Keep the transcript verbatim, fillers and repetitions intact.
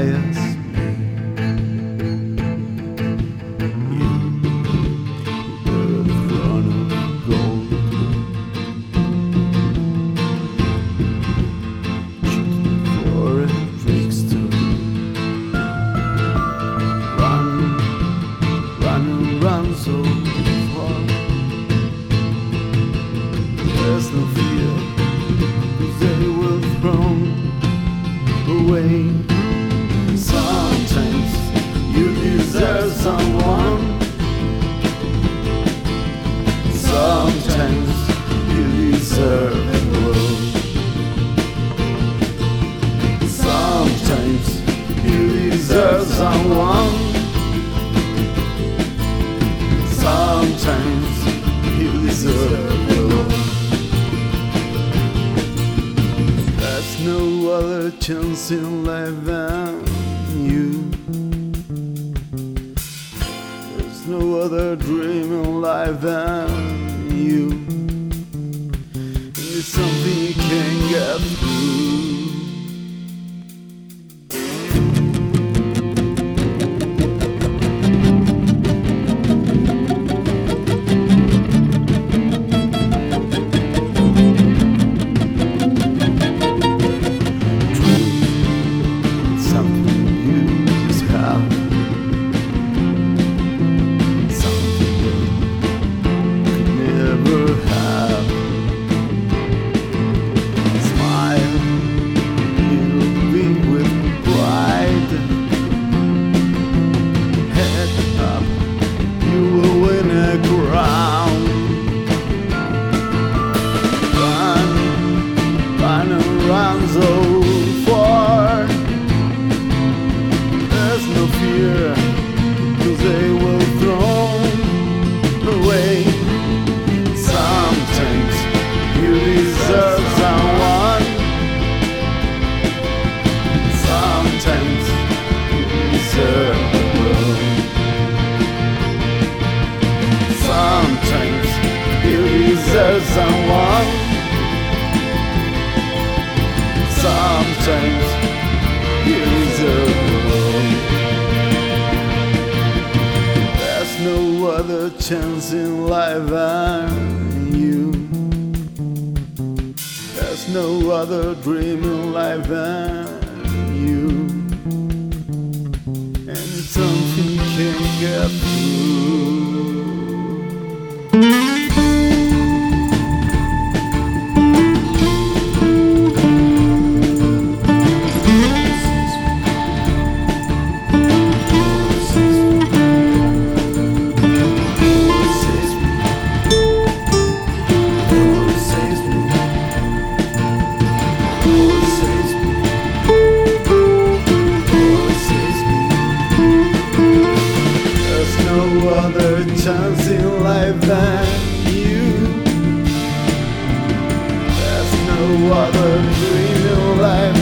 inspires me. You were the throne of gold, shooting for a trickster. Run, run and run so far. There's no fear, 'cause they were thrown away. Sometimes you deserve someone. Sometimes you deserve the world. Sometimes you deserve someone. Sometimes you deserve the world. There's no other chance in life than you. There's no other dream in life than you. And it's something you can't get through. Run so far. There's no fear, 'cause they will thrown away. Sometimes you deserve someone. Sometimes you deserve the world. Sometimes you deserve someone. Sometimes you deserve the world. There's no other chance in life than you. There's no other dream in life than you. And it's something you can't get through. No other chance in life than you. There's no other dream in life